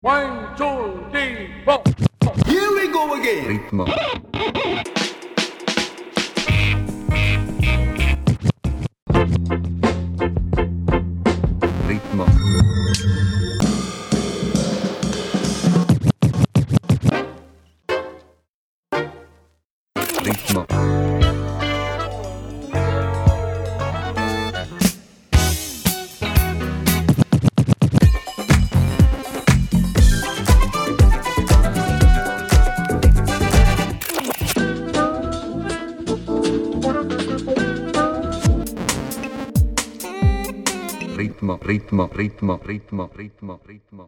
One, two, three, four. Here we go again. Ritmo. Ritmo. Ritmo. Ritmo, ritmo, ritmo, ritmo, ritmo,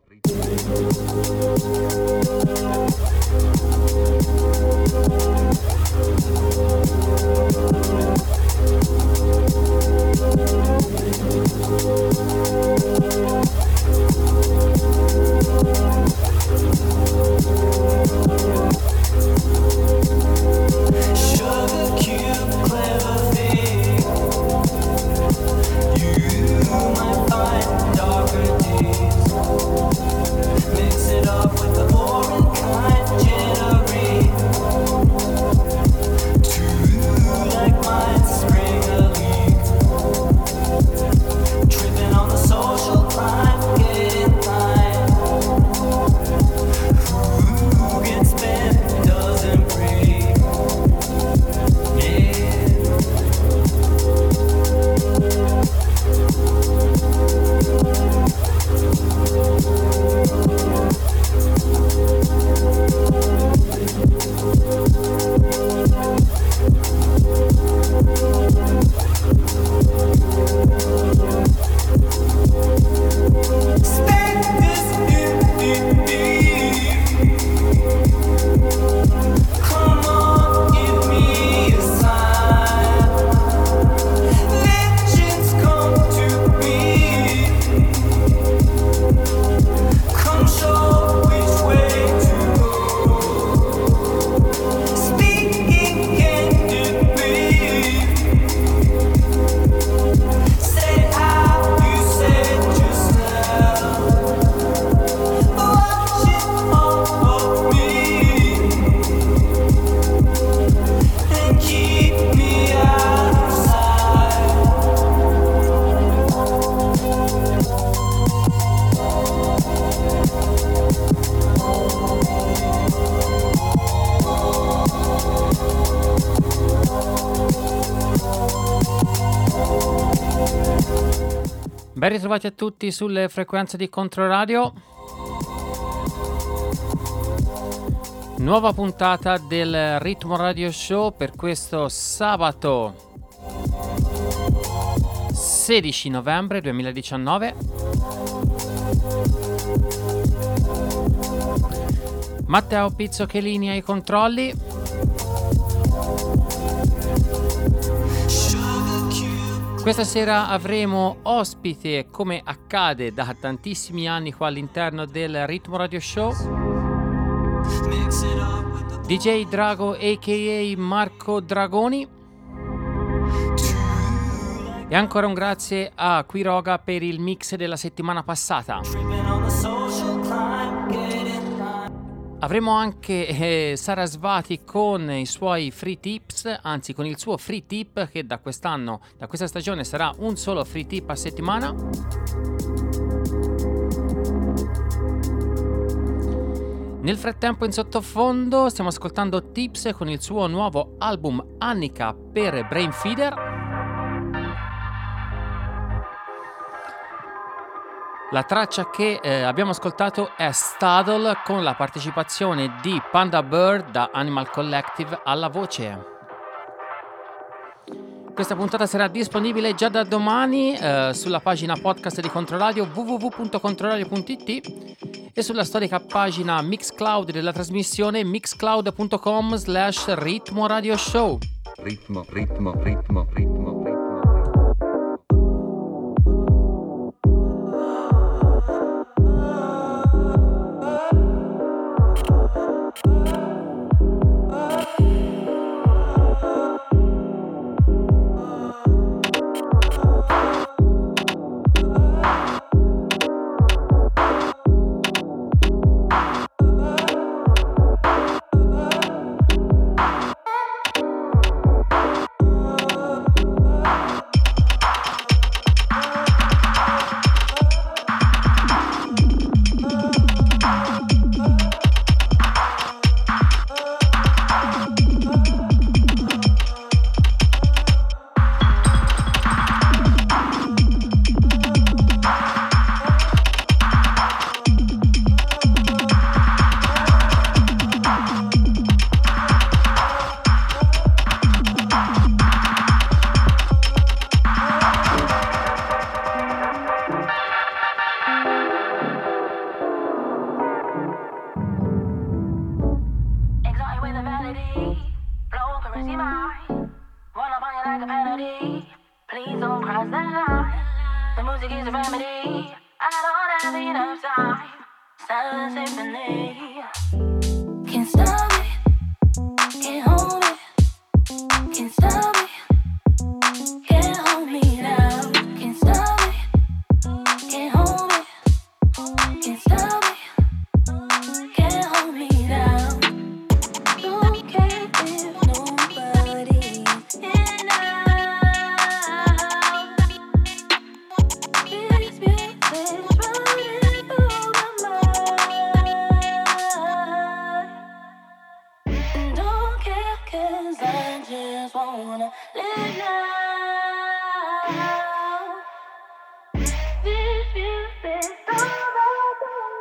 Ben ritrovati a tutti sulle frequenze di Controradio. Nuova puntata del Ritmo Radio Show per questo sabato 16 novembre 2019. Matteo Pizzochelini ai controlli. Questa sera avremo ospite, come accade da tantissimi anni qua all'interno del Ritmo Radio Show, DJ Drago a.k.a. Marco Dragoni. E ancora un grazie a Quiroga per il mix della settimana passata. Avremo anche Sarasvati con i suoi free tips, anzi con il suo free tip che da quest'anno, da questa stagione sarà un solo free tip a settimana. Nel frattempo in sottofondo stiamo ascoltando Tips con il suo nuovo album Annika per Brainfeeder. La traccia che abbiamo ascoltato è Staddle con la partecipazione di Panda Bird da Animal Collective alla voce. Questa puntata sarà disponibile già da domani sulla pagina podcast di Controradio www.controradio.it e sulla storica pagina Mixcloud della trasmissione mixcloud.com/Ritmo Radio Show. ritmo, ritmo, ritmo, ritmo. see my run up on you like a penalty. Please don't cross that line. The music is a remedy. I don't have enough time. Silent symphony. Can't stop me. Can't hold me. Can't stop me. Can't hold me down. Can't stop me. Can't hold me. Can't stop me. Can't hold me down. Don't care if nobody's in now. This music's running through my mind. And don't care 'cause I just wanna live now. This music's all about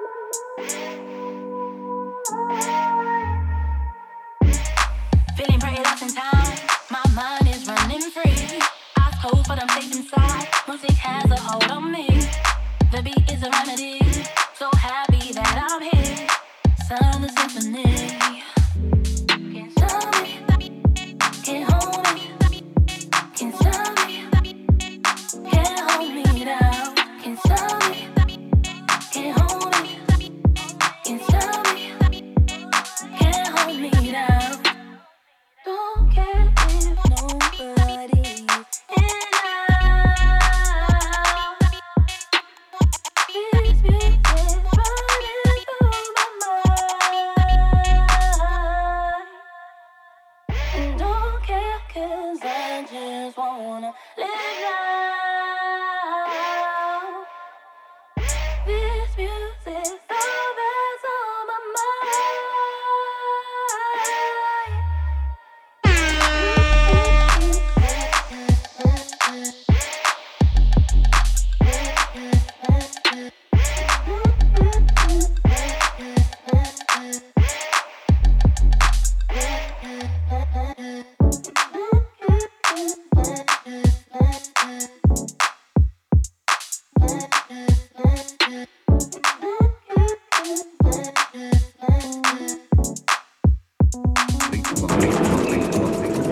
feeling pretty lost in time. My mind is running free. Eyes closed, but I'm safe inside. Music has a hold on me. The beat is a remedy. So happy that I'm here. Silent symphony. Can't stop me. Can't hold me. Can't stop me. Can't hold me down. Can't stop me. Can't hold me. Can't stop me. Can't hold me down. Don't care if nobody's in now. This music's running through my mind. And don't care 'cause I just wanna live now. This music's all that's on my mind. Ritmo, ritmo, ritmo, ritmo.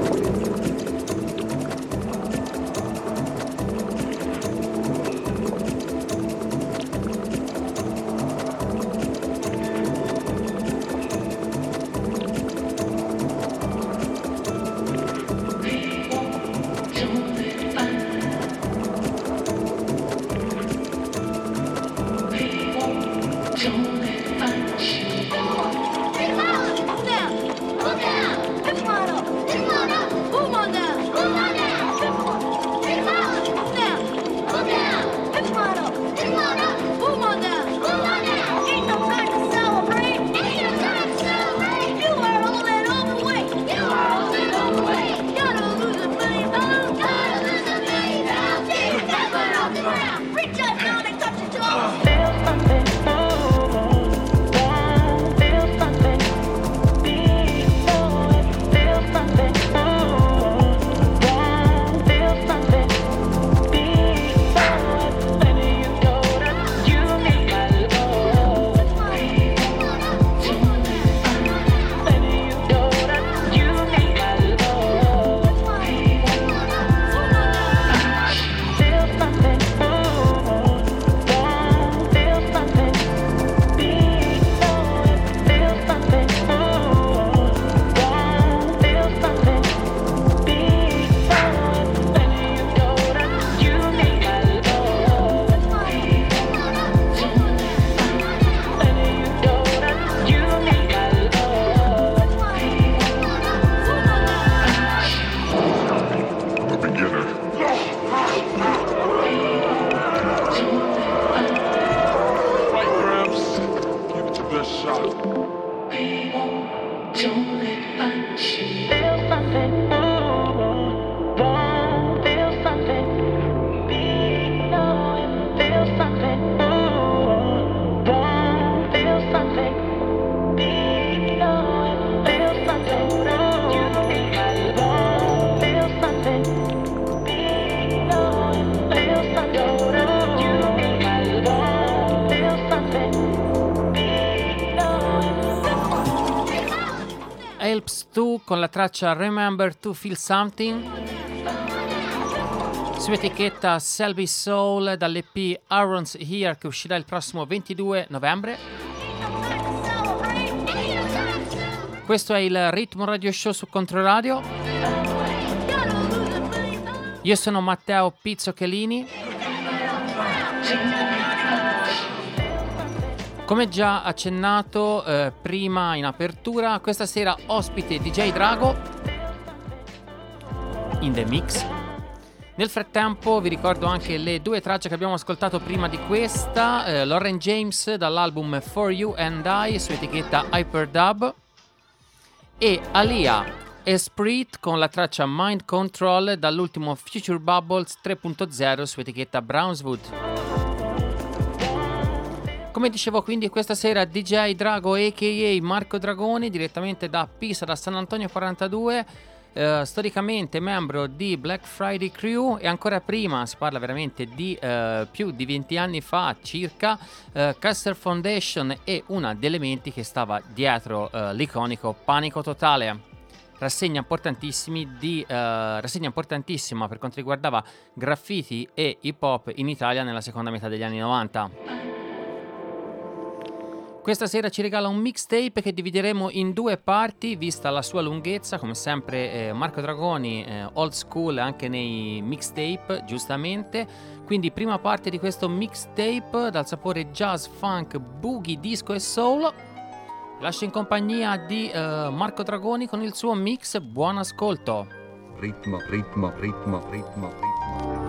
Reach up down and touch your toes. Feel something. Helps To con la traccia Remember to Feel Something, su etichetta Selby Soul dall'EP Aaron's Here che uscirà il prossimo 22 novembre. Questo è il Ritmo Radio Show su Controradio. Io sono Matteo Pizzochelini. Come già accennato prima in apertura, questa sera ospite DJ Drago in the mix. Nel frattempo vi ricordo anche le due tracce che abbiamo ascoltato prima di questa, Lauren James dall'album For You and I su etichetta Hyperdub e Alia Esprit con la traccia Mind Control dall'ultimo Future Bubbles 3.0 su etichetta Brownswood. Come dicevo, quindi questa sera DJ Drago a.k.a. Marco Dragoni direttamente da Pisa, da San Antonio 42, storicamente membro di Black Friday Crew, e ancora prima, si parla veramente di più di 20 anni fa circa, Caster Foundation e una delle menti che stava dietro l'iconico Panico Totale. Rassegna importantissima per quanto riguardava graffiti e hip hop in Italia nella seconda metà degli anni 90. Questa sera ci regala un mixtape che divideremo in due parti, vista la sua lunghezza. Come sempre Marco Dragoni, old school anche nei mixtape, giustamente. Quindi prima parte di questo mixtape dal sapore jazz, funk, boogie, disco e soul. Lascio in compagnia di Marco Dragoni con il suo mix. Buon ascolto. Ritmo, ritmo, ritmo, ritmo, ritmo.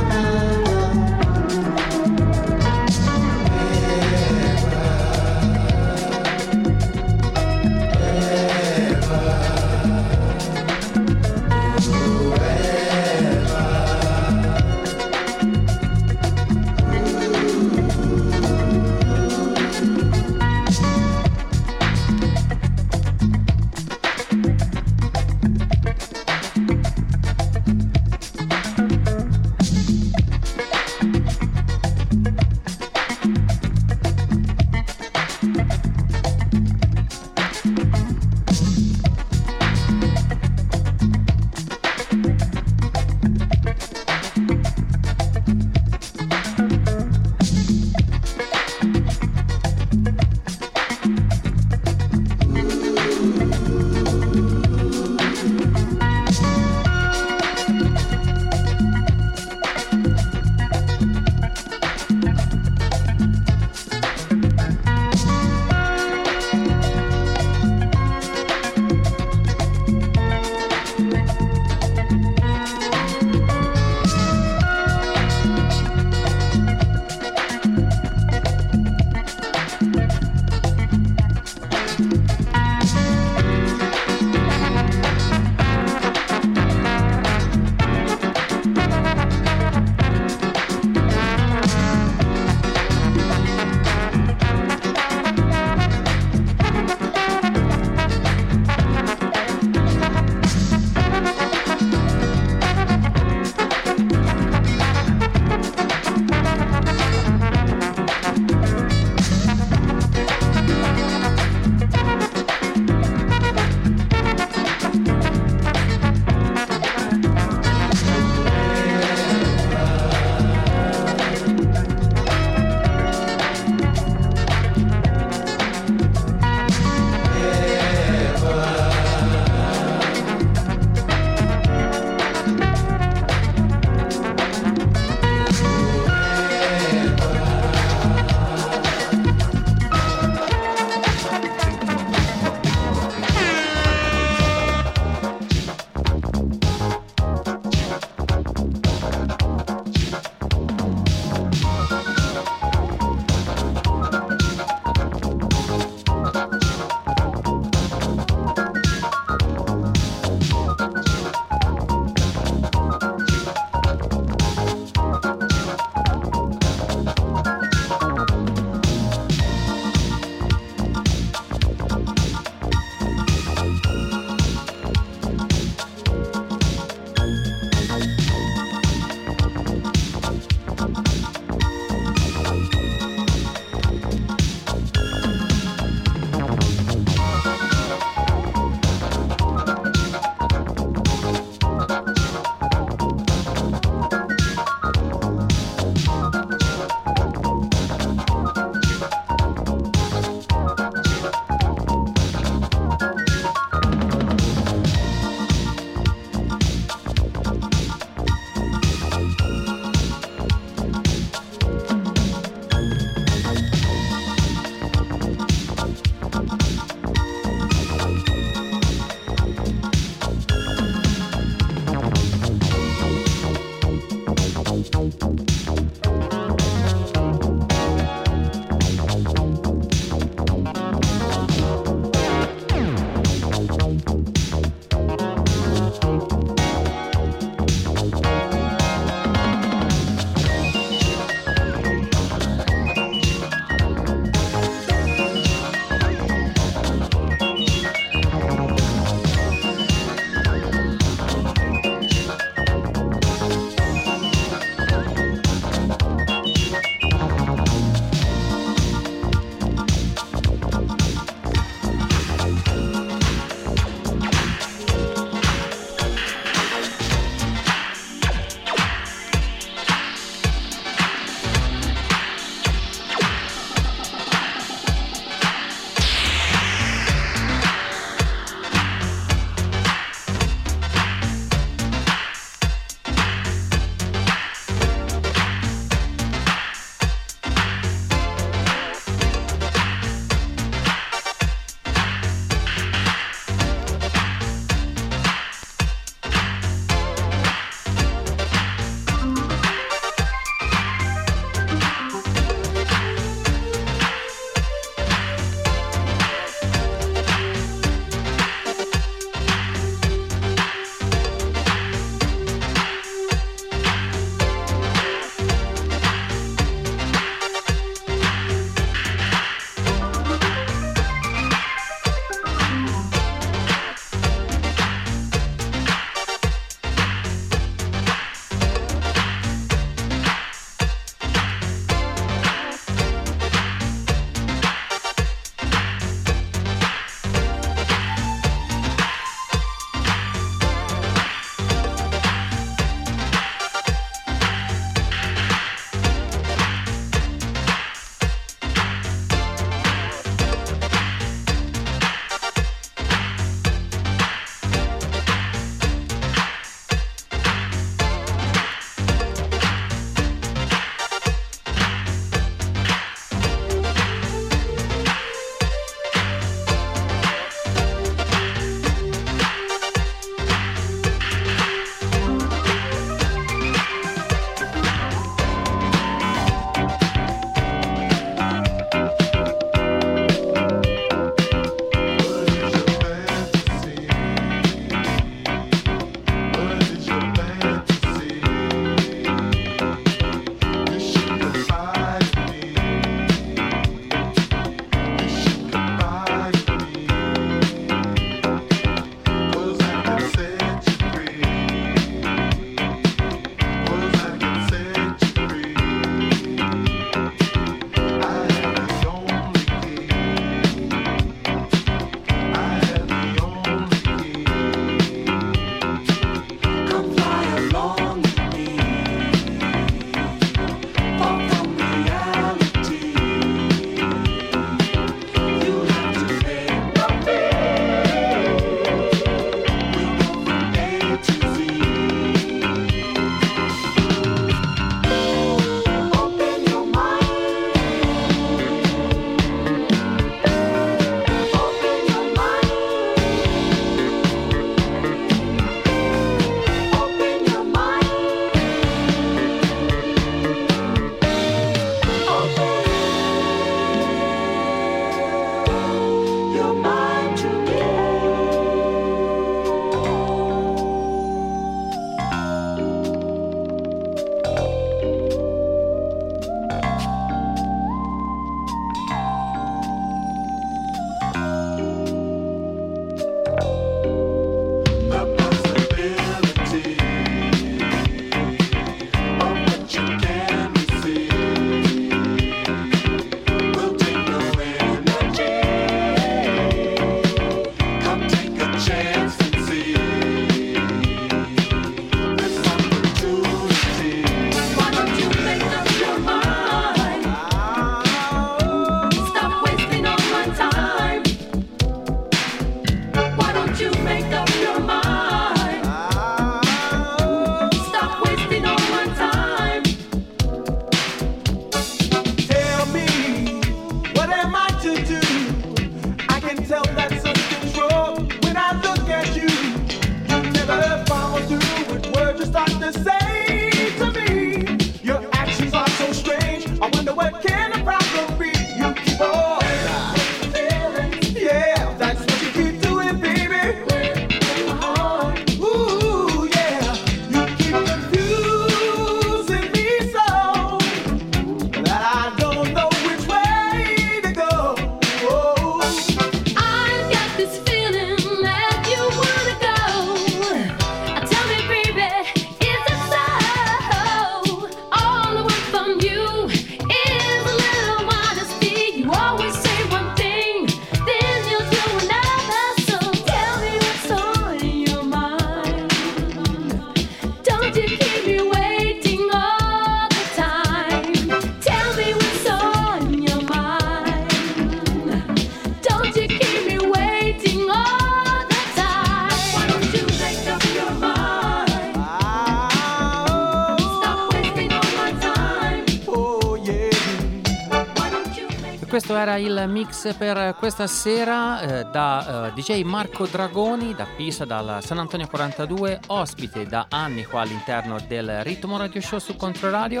questo era il mix per questa sera da DJ Marco Dragoni da Pisa, dal San Antonio 42, ospite da anni qua all'interno del Ritmo Radio Show su Controradio.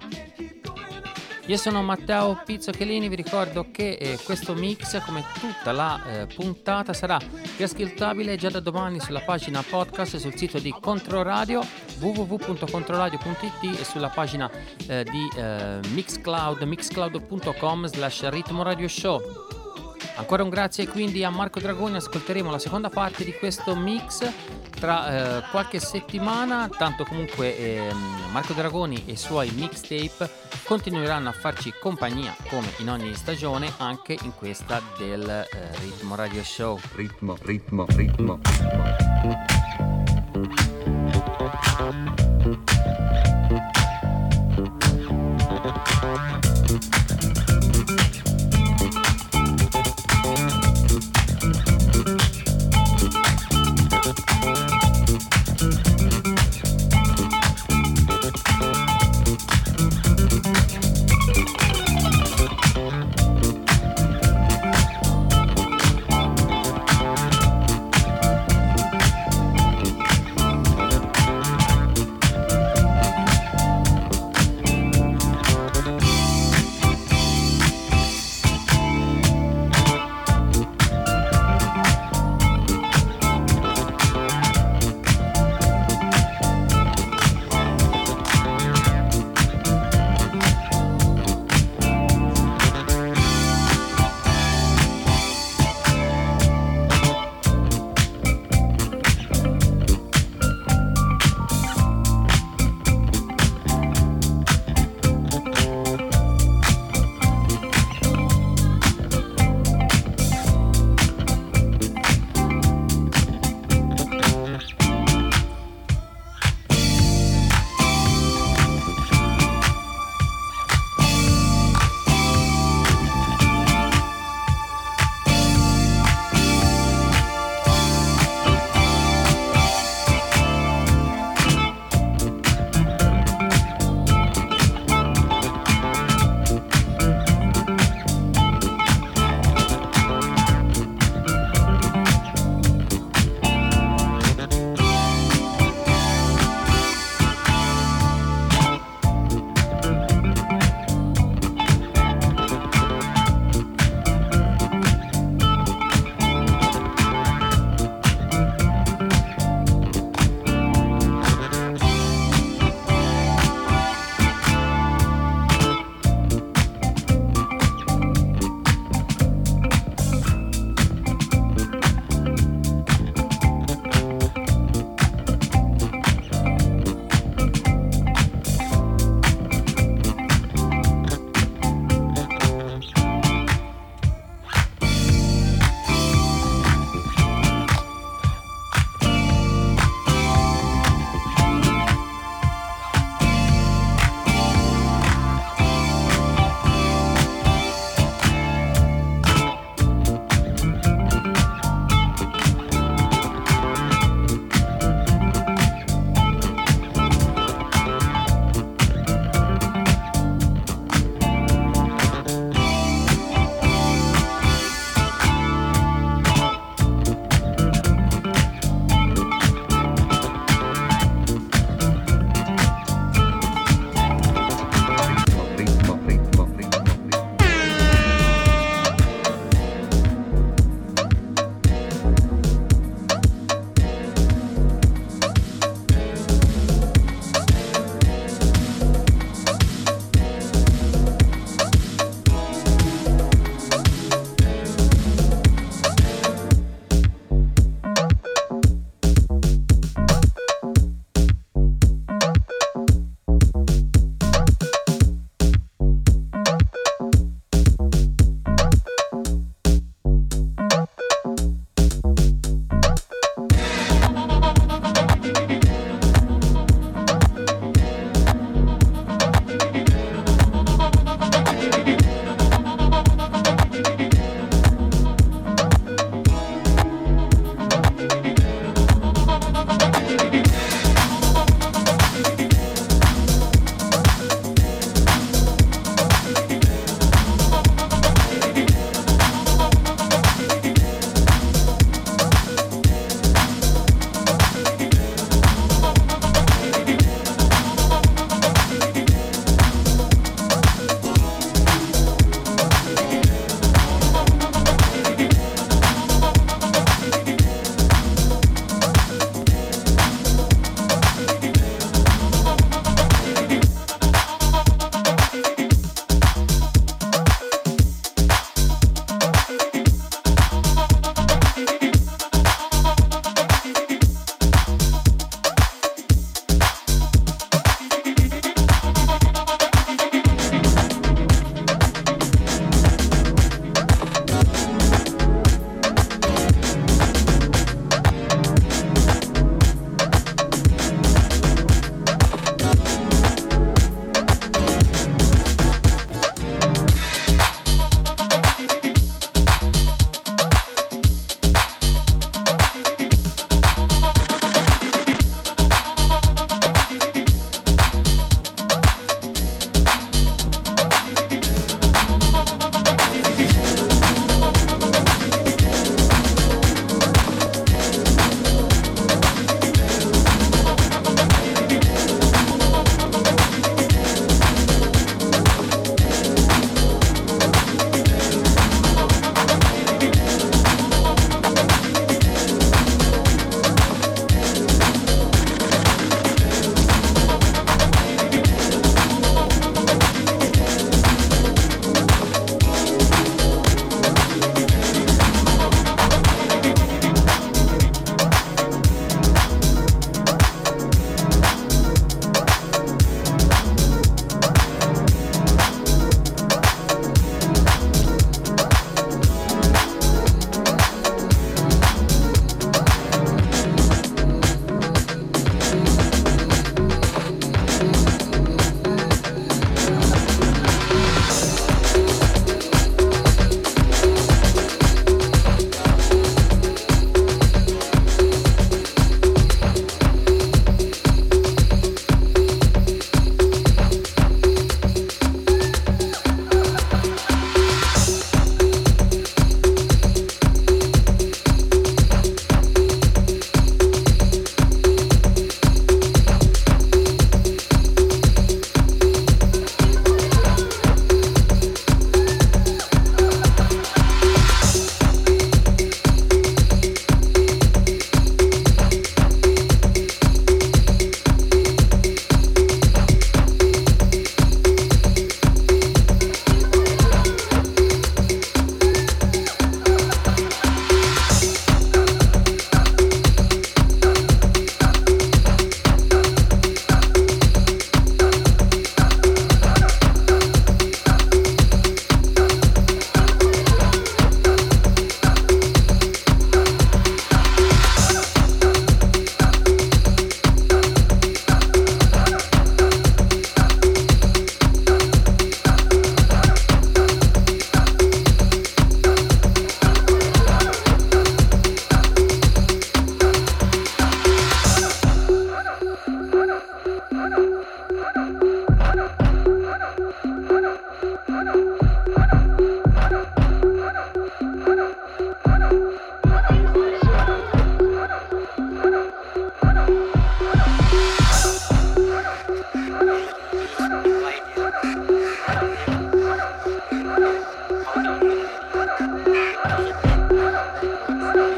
Io sono Matteo Pizzochelini, vi ricordo che questo mix, come tutta la puntata, sarà riascoltabile già da domani sulla pagina podcast sul sito di Controradio, www.controradio.it, e sulla pagina di Mixcloud, mixcloud.com/Ritmo Radio Show. Ancora un grazie quindi a Marco Dragoni. Ascolteremo la seconda parte di questo mix tra qualche settimana. Tanto comunque Marco Dragoni e i suoi mixtape continueranno a farci compagnia come in ogni stagione, anche in questa del Ritmo Radio Show. Ritmo, ritmo, ritmo, ritmo.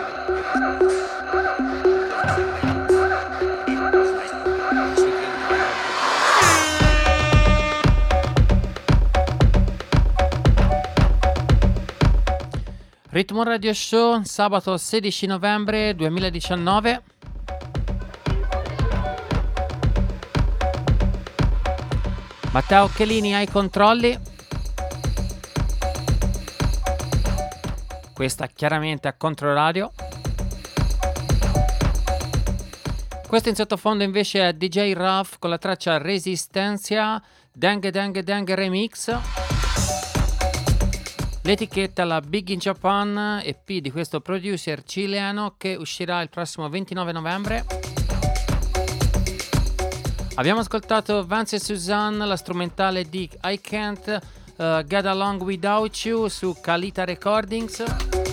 Ritmo Radio Show, sabato 16 novembre 2019. Matteo Chelini ai controlli. Questa chiaramente a Controradio. Questo in sottofondo invece è DJ Ruff con la traccia Resistencia Dengue Dengue Dengue Remix. L'etichetta la Big in Japan, EP di questo producer cileno che uscirà il prossimo 29 novembre. Abbiamo ascoltato Vance e Suzanne, la strumentale di I Can't Get Along Without You su Kalita Recordings.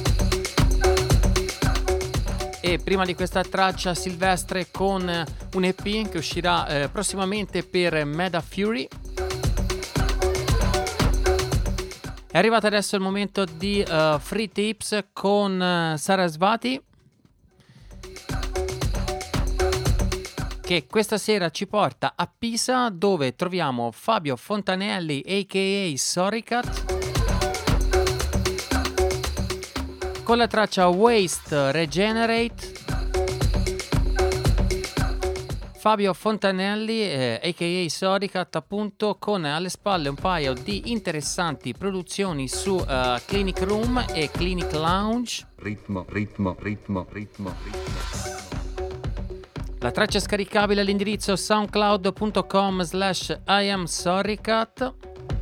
E prima di questa traccia Silvestre con un EP che uscirà prossimamente per Meda Fury. È arrivato adesso il momento di Free Tips con Sarasvati, che questa sera ci porta a Pisa, dove troviamo Fabio Fontanelli a.k.a. Soricat con la traccia Waste Regenerate. Fabio Fontanelli, a.k.a. Soricat, appunto, con alle spalle un paio di interessanti produzioni su Clinic Room e Clinic Lounge. Ritmo. La traccia è scaricabile all'indirizzo soundcloud.com/IamSoricat.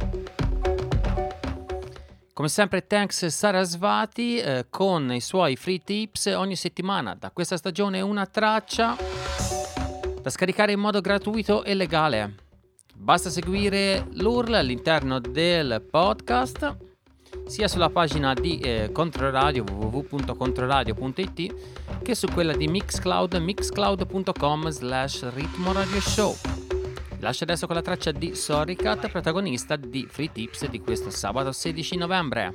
Come sempre thanks Sarasvati con i suoi free tips ogni settimana. Da questa stagione una traccia da scaricare in modo gratuito e legale. Basta seguire l'URL all'interno del podcast, sia sulla pagina di Controradio www.controradio.it che su quella di Mixcloud, mixcloud.com/Ritmo Radio Show. Lascio adesso con la traccia di Soricat, protagonista di Free Tips di questo sabato 16 novembre.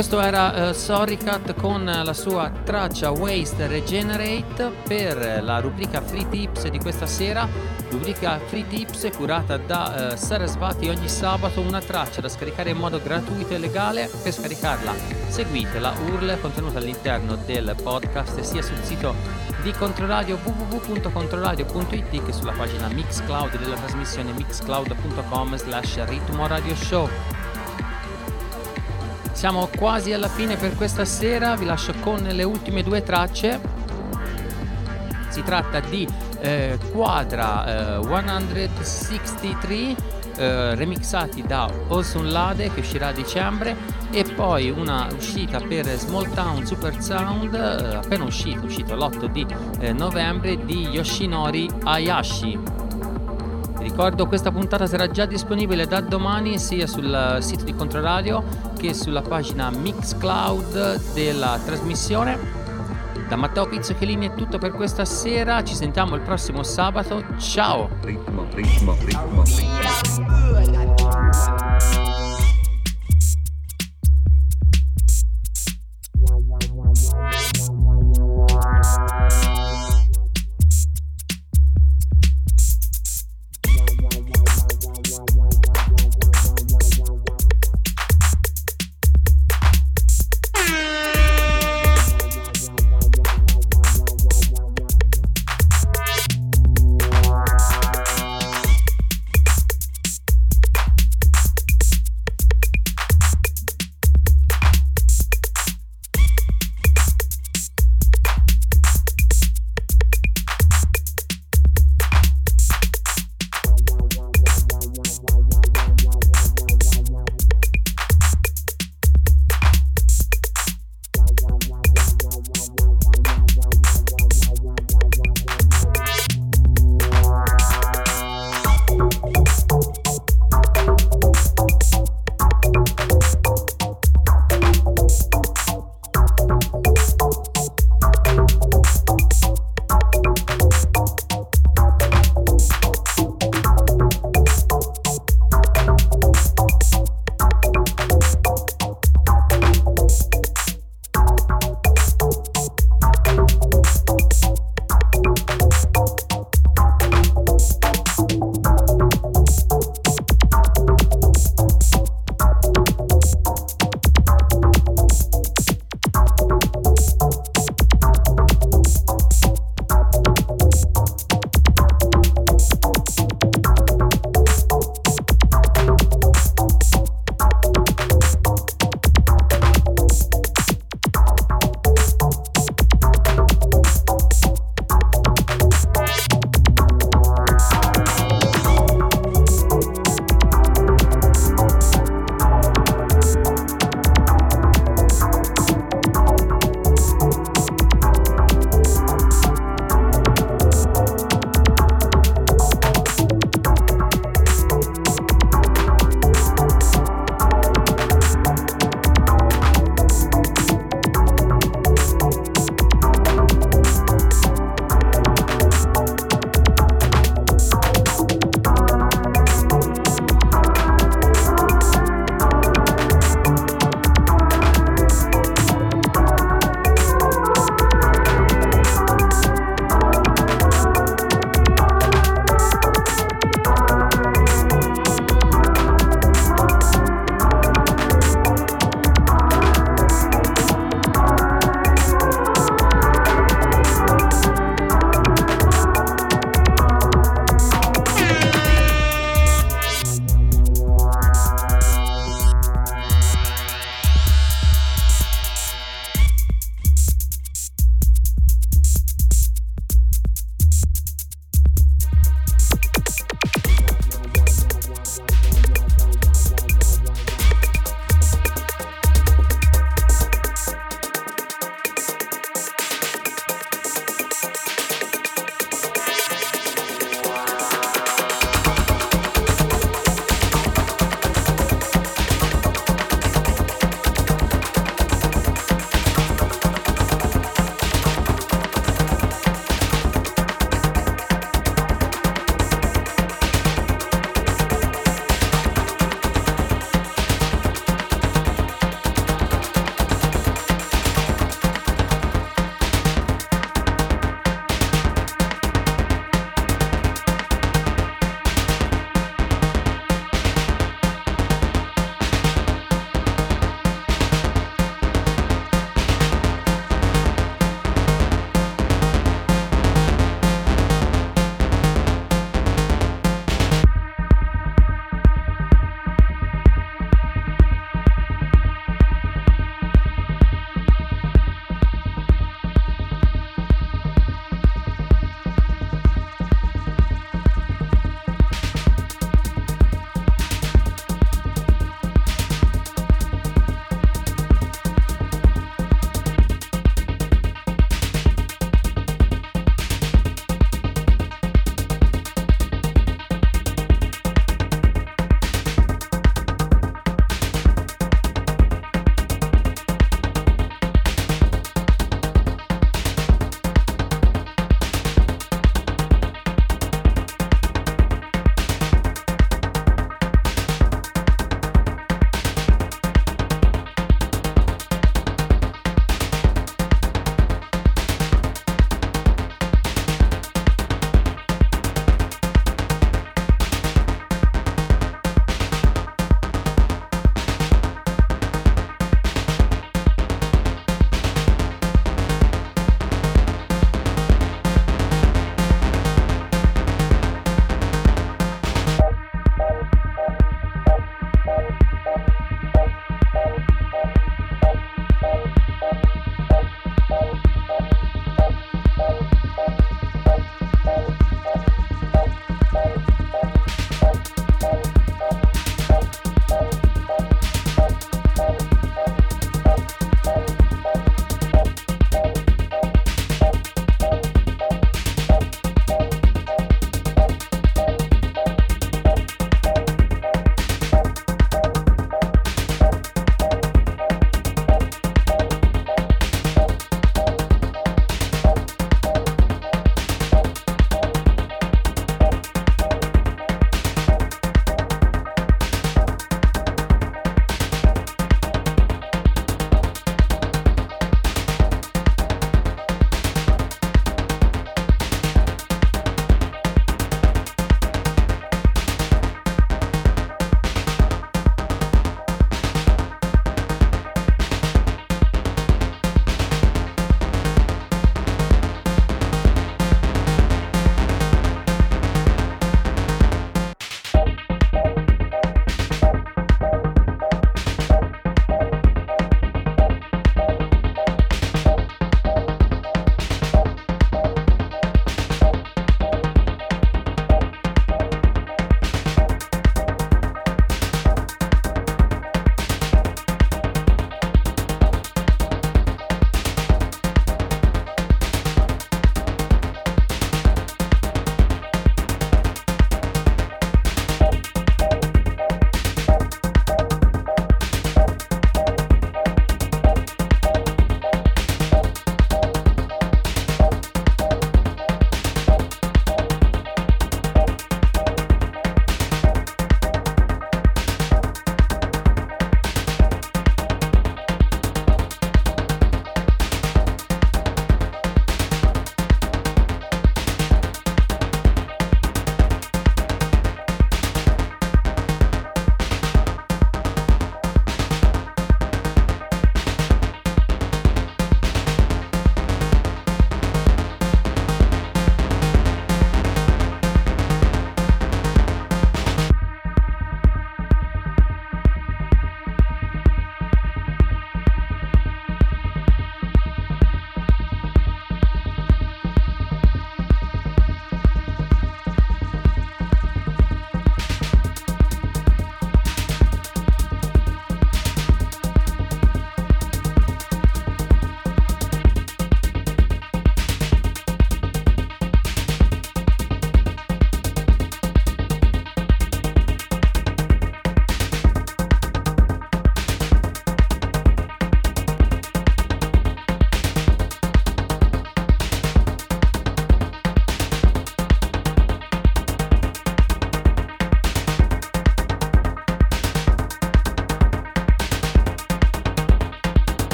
questo era Sorrycat con la sua traccia Waste Regenerate per la rubrica Free Tips di questa sera. Rubrica Free Tips curata da Sarasvati. Ogni sabato una traccia da scaricare in modo gratuito e legale. Per scaricarla seguitela, URL contenuta all'interno del podcast sia sul sito di Controradio www.controradio.it che sulla pagina Mixcloud della trasmissione mixcloud.com/Ritmo Radio Show. Siamo quasi alla fine per questa sera, vi lascio con le ultime due tracce. Si tratta di Quadra 163 remixati da Olson Lade, che uscirà a dicembre, e poi una uscita per Small Town Super Sound appena uscito l'8 di novembre di Yoshinori Hayashi. Vi ricordo, questa puntata sarà già disponibile da domani sia sul sito di Controradio che sulla pagina Mixcloud della trasmissione. Da Matteo Pizzocchellini è tutto per questa sera, ci sentiamo il prossimo sabato, ciao! Ritmo, ritmo, ritmo, ritmo.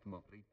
ritmo, ritmo.